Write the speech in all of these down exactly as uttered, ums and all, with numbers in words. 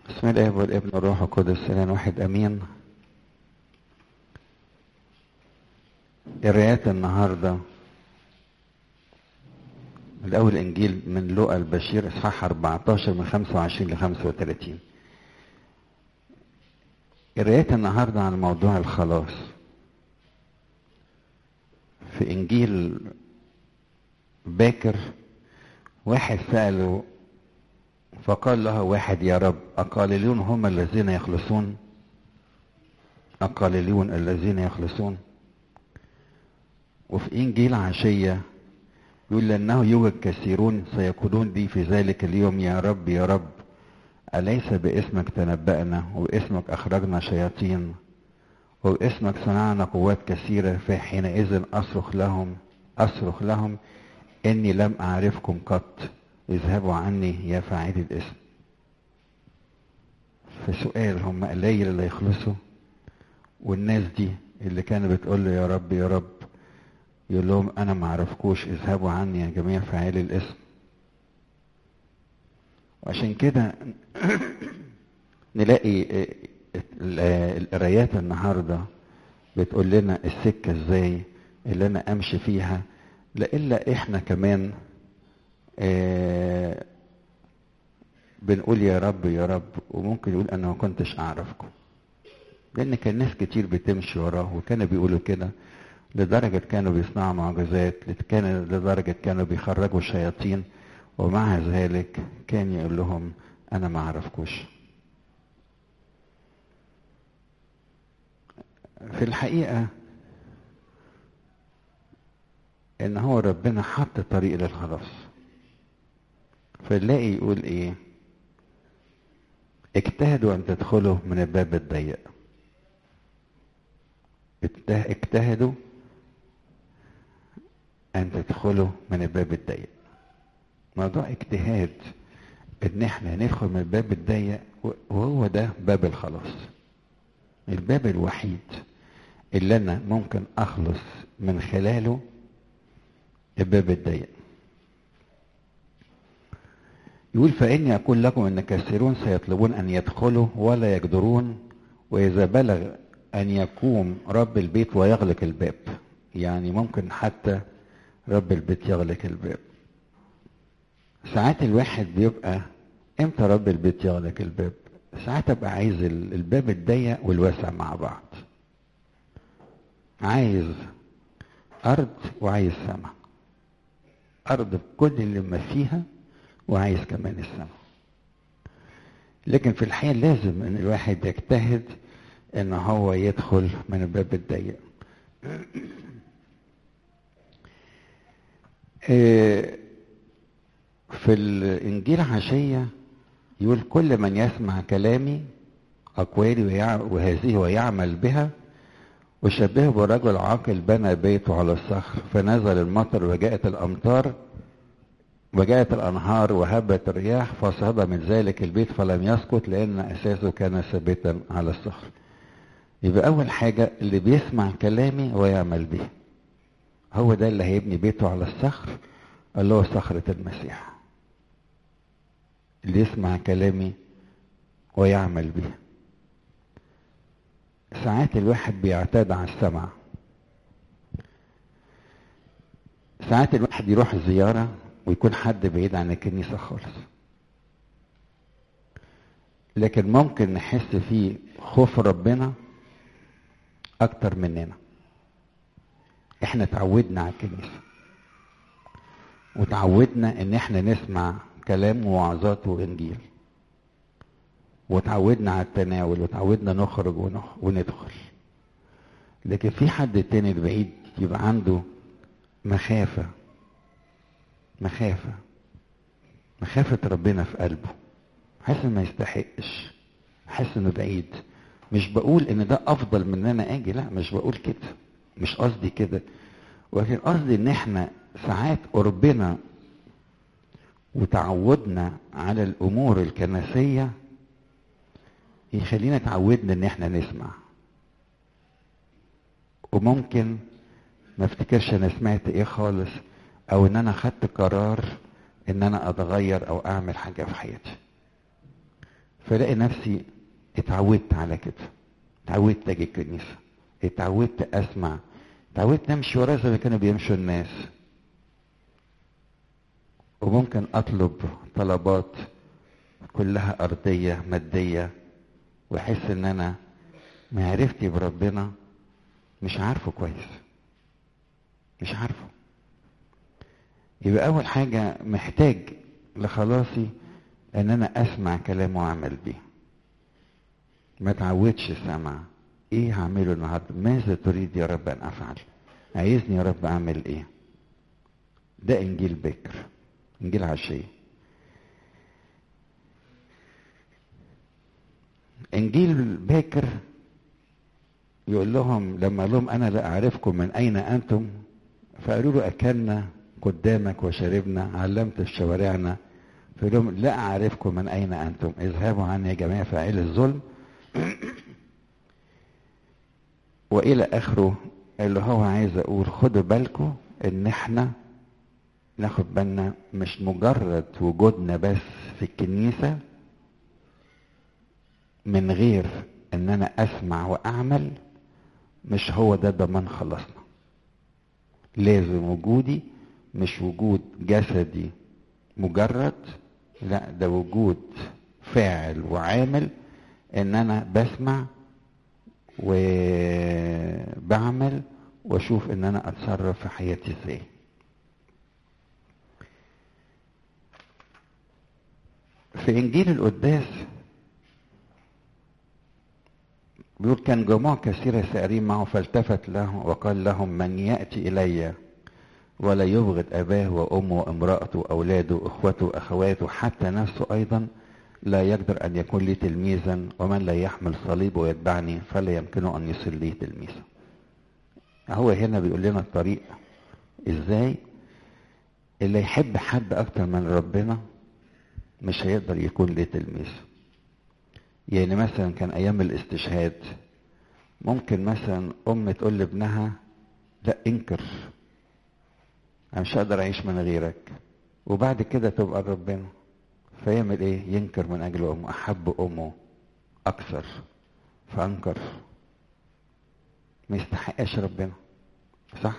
بسم الله والابن والروح القدس الان واحد امين. قراءات النهارده الاول انجيل من لوقا البشير اصحاح اربعتاشر من خمسة وعشرين ل خمسة وثلاثين. قراءات النهارده عن موضوع الخلاص. في انجيل باكر واحد سأله فقال له واحد: يا رب، أقليلون هم الذين يخلصون؟ أقليلون الذين يخلصون. وفي إنجيل عشية يقول لأنه يوجد كثيرون سيقولون لي في ذلك اليوم: يا رب يا رب، أليس باسمك تنبأنا وباسمك أخرجنا شياطين وباسمك صنعنا قوات كثيرة؟ فحينئذ أصرخ لهم أصرخ لهم إني لم أعرفكم قط، اذهبوا عني يا فاعلي الاسم. فسؤال: هم قليل اللي يخلصوا؟ والناس دي اللي كانوا بتقول له يا رب يا رب يقول لهم انا ما اعرفكوش، اذهبوا عني يا جميع فاعلي الاسم. وعشان كده نلاقي القرايات النهارده بتقول لنا السكه ازاي اللي انا امشي فيها، لإلا احنا كمان آه بنقول يا رب يا رب وممكن يقول انا ما كنتش اعرفكم. لان كان ناس كتير بتمشي وراه وكانوا بيقولوا كده، لدرجة كانوا بيصنعوا معجزات، كان لدرجة كانوا بيخرجوا الشياطين، ومع ذلك كان يقول لهم انا ما اعرفكوش. في الحقيقة ان هو ربنا حط طريق للخلاص. فنلاقي يقول ايه: اجتهدوا ان تدخلوا من الباب الضيق. اجتهدوا ان تدخلوا من الباب الضيق. موضوع اجتهاد ان احنا ندخل من الباب الضيق، وهو ده باب الخلاص، الباب الوحيد اللي انا ممكن اخلص من خلاله، الباب الضيق. يقول فاني اقول لكم ان كثيرون سيطلبون ان يدخلوا ولا يقدرون، واذا بلغ ان يقوم رب البيت ويغلق الباب. يعني ممكن حتى رب البيت يغلق الباب. ساعات الواحد بيبقى امتى رب البيت يغلق الباب؟ ساعات ابقى عايز الباب الضيق والواسع مع بعض، عايز ارض وعايز سماء، ارض بكل اللي ما فيها وعايز كمان السماء. لكن في الحقيقة لازم ان الواحد يجتهد ان هو يدخل من الباب الضيق. في الانجيل عشية يقول كل من يسمع كلامي اقوالي وهذه ويعمل بها وشبهه برجل عاقل بنى بيته على الصخر، فنزل المطر وجاءت الامطار وجاءت الانهار وهبت الرياح فصعد من ذلك البيت فلم يسقط لان اساسه كان ثابتا على الصخر. يبقى اول حاجه اللي بيسمع كلامي ويعمل به، هو ده اللي هيبني بيته على الصخر اللي هو صخره المسيح. اللي يسمع كلامي ويعمل به. ساعات الواحد بيعتاد على السمع، ساعات الواحد يروح زياره ويكون حد بعيد عن الكنيسة خالص، لكن ممكن نحس فيه خوف ربنا اكتر مننا. احنا تعودنا على الكنيسة وتعودنا ان احنا نسمع كلام ووعظات وانجيل، وتعودنا على التناول وتعودنا نخرج وندخل. لكن في حد تاني بعيد يبقى عنده مخافة مخافة مخافة ربنا في قلبه، حاسس انه ما يستحقش، حاسس انه بعيد. مش بقول ان ده افضل من ان انا اجي، لا مش بقول كده، مش قصدي كده، ولكن قصدي ان احنا ساعات قربنا وتعودنا على الامور الكنسية يخلينا تعودنا ان احنا نسمع، وممكن ما افتكرش انا سمعت ايه خالص، او ان انا خدت قرار ان انا اتغير او اعمل حاجة في حياتي. فلاقي نفسي اتعودت على كده، اتعودت اجي الكنيسه، اتعودت اسمع، اتعودت امشي ورا زي ما كانوا بيمشوا الناس. وممكن اطلب طلبات كلها ارضيه ماديه، واحس ان انا معرفتي بربنا مش عارفه كويس، مش عارفه. يبقى اول حاجه محتاج لخلاصي ان انا اسمع كلامه واعمل بيه. ما تعودش سمع. ايه هعمله النهارده؟ ماذا تريد يا رب ان افعل؟ عايزني يا رب اعمل ايه؟ ده انجيل بكر، انجيل عشيه. انجيل باكر يقول لهم لما قال لهم انا لا اعرفكم من اين انتم، فقالوا له اكلنا قدامك وشربنا، علمت في شوارعنا. فقال لهم لا اعرفكم من اين انتم، اذهبوا عني يا جميع فاعلي الظلم. والى اخره، اللي هو عايز اقول خدوا بالكم ان احنا ناخد بالنا مش مجرد وجودنا بس في الكنيسة من غير ان انا اسمع واعمل، مش هو ده ضمان خلصنا. لازم وجودي مش وجود جسدي مجرد، لا ده وجود فاعل وعامل، ان انا بسمع وبعمل واشوف ان انا اتصرف في حياتي ازاي. في انجيل القداس بيقول كان جموع كثيرة سائرين معه، فالتفت له وقال لهم من يأتي إلي ولا يبغض أباه وأمه وامرأته وأولاده وإخوته وأخواته حتى نفسه أيضا لا يقدر أن يكون لي تلميذا، ومن لا يحمل صليبه ويتبعني فلا يمكنه أن يصير لي تلميذا. هو هنا بيقول لنا الطريق إزاي اللي يحب حد أكتر من ربنا مش هيقدر يكون لي تلميذ. يعني مثلا كان أيام الاستشهاد ممكن مثلا أم تقول لابنها لا انكر، أنا مش هقدر أعيش من غيرك، وبعد كده تبقى ربنا فيعمل إيه؟ ينكر من أجل أمه، أحب أمه أكثر فأنكر. ما يستحقش ربنا، صح؟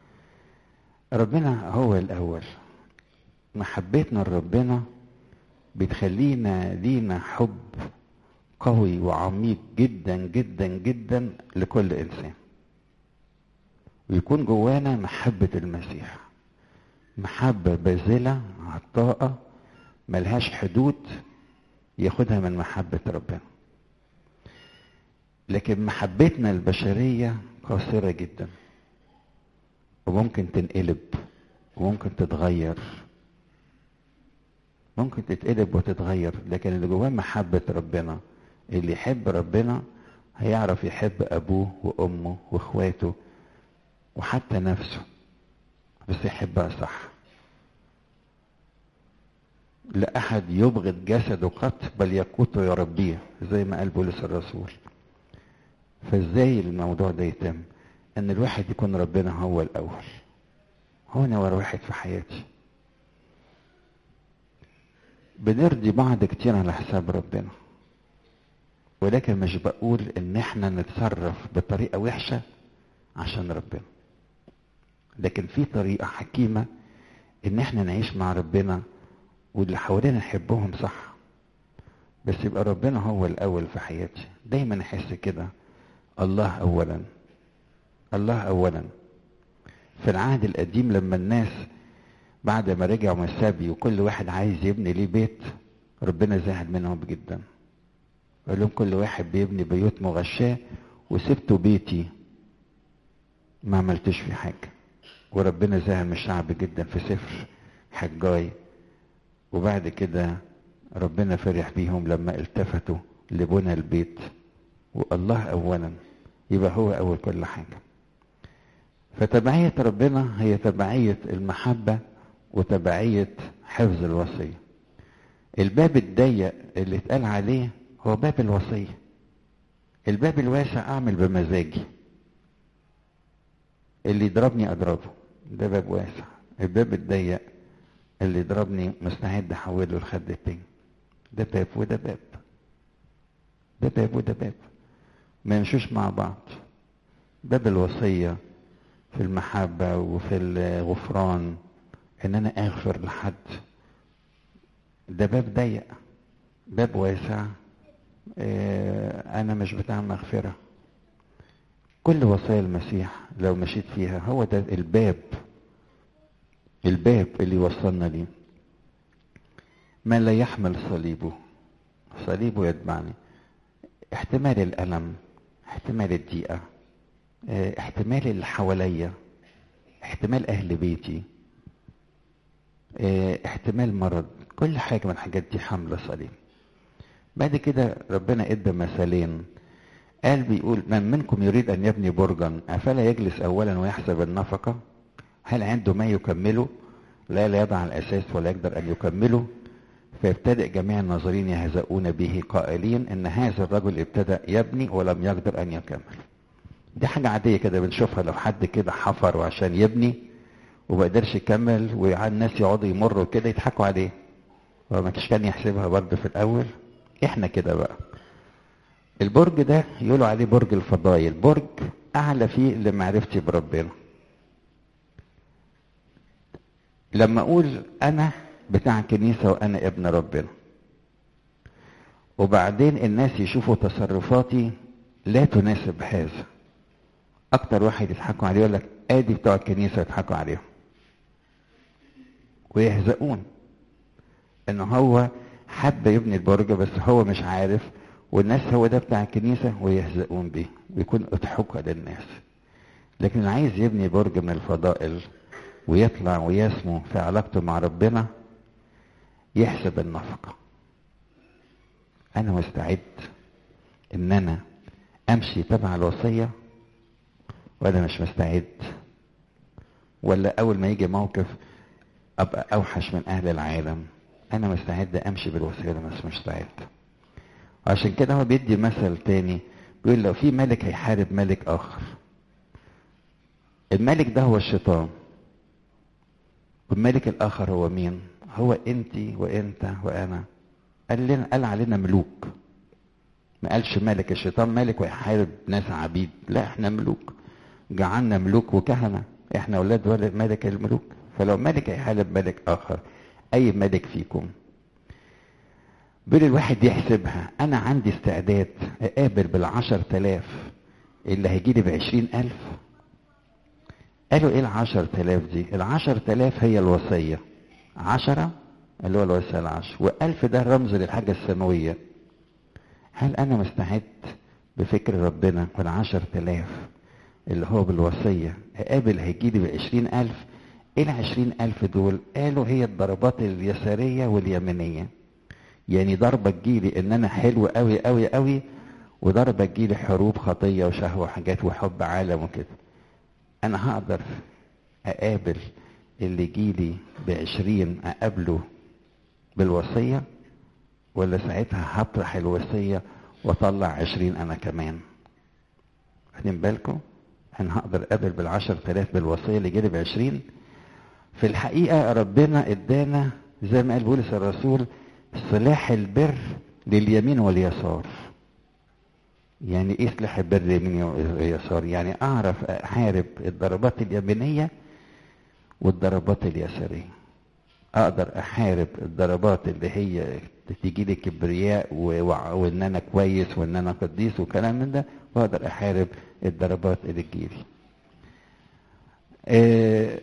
ربنا هو الأول. محبتنا لربنا بتخلينا لينا حب قوي وعميق جدا جدا جدا لكل إنسان، ويكون جوانا محبة المسيح، محبة باذلة عطاءة ملهاش حدود، ياخدها من محبة ربنا. لكن محبتنا البشرية قاصرة جدا، وممكن تنقلب وممكن تتغير، ممكن تتقلب وتتغير. لكن اللي جواه محبة ربنا، اللي يحب ربنا هيعرف يحب أبوه وأمه وإخواته وحتى نفسه، بس يحبها صح. لا أحد يبغض جسده قط بل يقوته يربيه، زي ما قال بولس الرسول. فازاي الموضوع ده يتم؟ ان الواحد يكون ربنا هو الاول، هو نمرة واحد في حياتي. بنرضي بعض كتير على حساب ربنا، ولكن مش بقول ان احنا نتصرف بطريقة وحشة عشان ربنا، لكن في طريقة حكيمة ان احنا نعيش مع ربنا واللي حوالينا نحبهم صح، بس يبقى ربنا هو الاول في حياتي. دايما احس كده، الله اولا، الله اولا. في العهد القديم لما الناس بعد ما رجعوا من السبي وكل واحد عايز يبني ليه بيت، ربنا زعل منهم جدا، قال لهم كل واحد بيبني بيوت مغشاه وسبتوا بيتي ما عملتش فيه حاجه. وربنا زعل من الشعب جدا في سفر حجاي. وبعد كده ربنا فرح بيهم لما التفتوا لبنى البيت، والله اولا، يبقى هو اول كل حاجه. فتبعية ربنا هي تبعية المحبة وتبعية حفظ الوصية. الباب الضيق اللي اتقال عليه هو باب الوصية. الباب الواسع اعمل بمزاجي، اللي يضربني اضربه، ده باب واسع. الباب الضيق اللي يضربني مستعد احوله لخد التاني، ده باب وده باب. ده باب وده باب، ما يمشوش مع بعض. باب الوصية في المحبة وفي الغفران، ان انا اغفر لحد، ده باب ضيق. باب واسع، اه انا مش بتاع مغفرة. كل وصايا المسيح لو مشيت فيها هو ده الباب، الباب اللي وصلنا ليه. من لا يحمل صليبه، صليبه يتبعني. احتمال الألم، احتمال الضيقة، اه احتمال اللي حواليا، احتمال اهل بيتي، اه احتمال مرض، كل حاجة من الحاجات دي حمل صليب. بعد كده ربنا ادى مثالين، قال بيقول من منكم يريد ان يبني برجا افلا يجلس اولا ويحسب النفقة هل عنده ما يكمله، لا لا يضع الاساس ولا يقدر ان يكمله، فيبتدئ جميع الناظرين يهزؤون به قائلين ان هذا الرجل ابتدأ يبني ولم يقدر ان يكمل. دي حاجة عادية كده بنشوفها، لو حد كده حفر وعشان يبني وما قدرش يكمل والناس يقعدوا يمروا كده يضحكوا عليه، وما كانش كان يحسبها برضه في الاول. احنا كده بقى. البرج ده يقولوا عليه برج الفضايل، برج اعلى فيه لمعرفتي بربنا. لما اقول انا بتاع كنيسة وانا ابن ربنا، وبعدين الناس يشوفوا تصرفاتي لا تناسب هذا، اكتر واحد يضحكوا عليه يقول لك ادي بتوع الكنيسة يضحكوا عليهم ويهزؤون ان هو حب يبني البرج بس هو مش عارف، والناس هو ده بتاع الكنيسة ويهزؤون به ويكون اضحكوا للناس. لكن اللي عايز يبني برج من الفضائل ويطلع ويسمو في علاقته مع ربنا يحسب النفقة. انا مستعد ان انا امشي تبع الوصية ولا مش مستعد؟ ولا اول ما يجي موقف ابقى اوحش من اهل العالم؟ انا مستعد امشي بالوصية ولا مش مستعد؟ عشان كده هو بيدي مثل تاني، بيقول لو في ملك هيحارب ملك اخر، الملك ده هو الشيطان، والملك الاخر هو مين؟ هو انتي وانت وانا. قال لنا، قال علينا ملوك، ما قالش ملك. الشيطان ملك ويحارب ناس عبيد، لا احنا ملوك، جعلنا ملوك وكهنة، احنا اولاد ولد ملك الملوك. فلو ملك هيحارب ملك اخر، اي ملك فيكم، بيقول الواحد يحسبها، انا عندي استعداد اقابل بالعشر تلاف اللي هيجيلي بعشرين الف؟ قالوا ايه العشر تلاف دي؟ العشر تلاف هي الوصية، عشرة اللي هو الوصية العشر، والف ده رمز للحاجة السماوية. هل انا مستعد بفكر ربنا والعشر تلاف اللي هو بالوصية اقابل هيجيلي بعشرين الف؟ ايه العشرين الف دول؟ قالوا هي الضربات اليسارية واليمينية. يعني ضربة تجيلي ان انا حلو قوي قوي قوي، وضربة تجيلي حروب خطية وشهوة وحاجات وحب عالم وكده. انا هقدر اقابل اللي يجيلي بعشرين اقابله بالوصية، ولا ساعتها هطرح الوصية واطلع عشرين انا كمان؟ واخدين بالكم؟ انا هقدر اقابل بالعشر تلاف بالوصية اللي جيلي بعشرين؟ في الحقيقة ربنا ادانا زي ما قال بولس الرسول سلاح البر لليمين واليسار. يعني ايه سلاح البر لليمين واليسار؟ يعني اعرف احارب الضربات اليمينية والضربات اليسارية. اقدر احارب الضربات اللي هي تيجي لي كبرياء وان انا كويس وان انا قديس وكلام من ده، واقدر احارب الضربات اللي تجيلي. إيه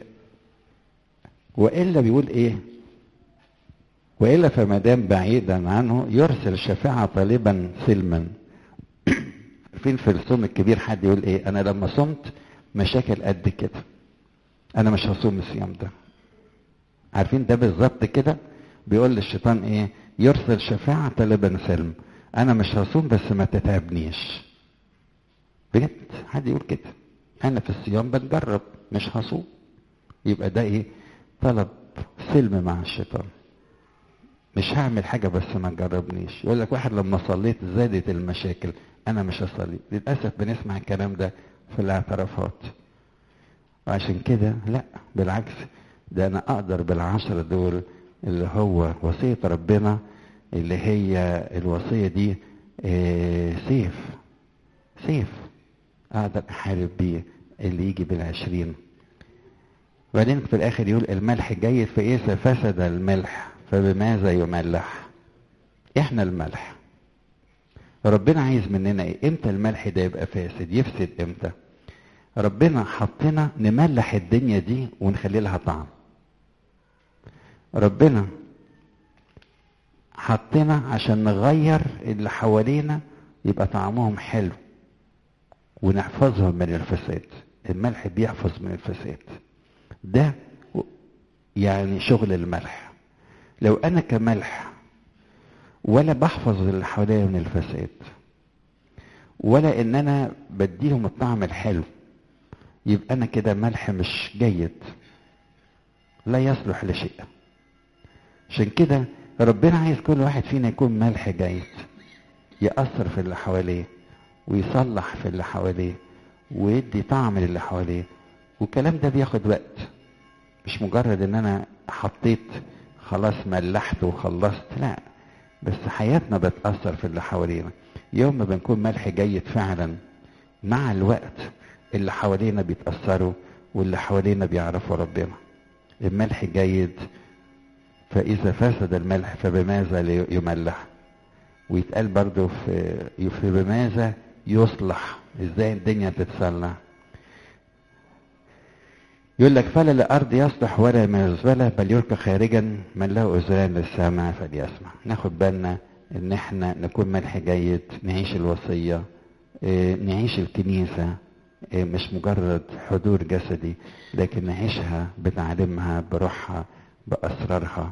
والا بيقول ايه؟ والا فما دام بعيدا عنه يرسل شفاعة طالبا سلما. فين في الصوم الكبير حد يقول ايه؟ انا لما صمت مشاكل قد كده، انا مش هصوم الصيام ده. عارفين ده بالظبط كده؟ بيقول للشيطان ايه؟ يرسل شفاعة طالبا سلم، انا مش هصوم بس ما تتعبنيش. بجد حد يقول كده؟ انا في الصيام بتجرب مش هصوم. يبقى ده ايه؟ طلب سلم مع الشيطان. مش هعمل حاجة بس ما تجربنيش. يقول لك واحد لما صليت زادت المشاكل، انا مش هصلي. للأسف بنسمع الكلام ده في الاعترافات. وعشان كده لا، بالعكس، ده انا اقدر بالعشرة دول اللي هو وصية ربنا، اللي هي الوصية دي آه سيف سيف اقدر احارب بيه اللي يجي بالعشرين. وبعدين في الاخر يقول الملح جيد فاذا فسد الملح فبماذا يملح؟ احنا الملح. ربنا عايز مننا ايه؟ امتى الملح ده يبقى فاسد؟ يفسد امتى؟ ربنا حطنا نملح الدنيا دي ونخلي لها طعم. ربنا حطنا عشان نغير اللي حوالينا يبقى طعمهم حلو ونحفظهم من الفساد. الملح بيحفظ من الفساد. ده يعني شغل الملح. لو انا كملح ولا بحفظ اللي حواليا من الفساد ولا ان انا بديهم الطعم الحلو، يبقى انا كده ملح مش جيد، لا يصلح لشيء. عشان كده ربنا عايز كل واحد فينا يكون ملح جيد، يأثر في اللي حواليه ويصلح في اللي حواليه ويدي طعم للي حواليه. والكلام ده بياخد وقت، مش مجرد ان انا حطيت خلاص ملحت وخلصت، لا، بس حياتنا بتأثر في اللي حوالينا. يوم ما بنكون ملح جيد فعلا مع الوقت اللي حوالينا بيتأثروا واللي حوالينا بيعرفوا ربنا. الملح جيد فإذا فسد الملح فبماذا يملح؟ ويتقال برضو في, في بماذا يصلح؟ ازاي الدنيا تتصلح؟ يقول لك فلا الأرض يصلح ولا مزبلة بل يلقى خارجا من له أذنان للسمع فليسمع. ناخد بالنا ان احنا نكون ملح جيد، نعيش الوصية، اه نعيش الكنيسة، اه مش مجرد حضور جسدي، لكن نعيشها بتعليمها بروحها بأسرارها.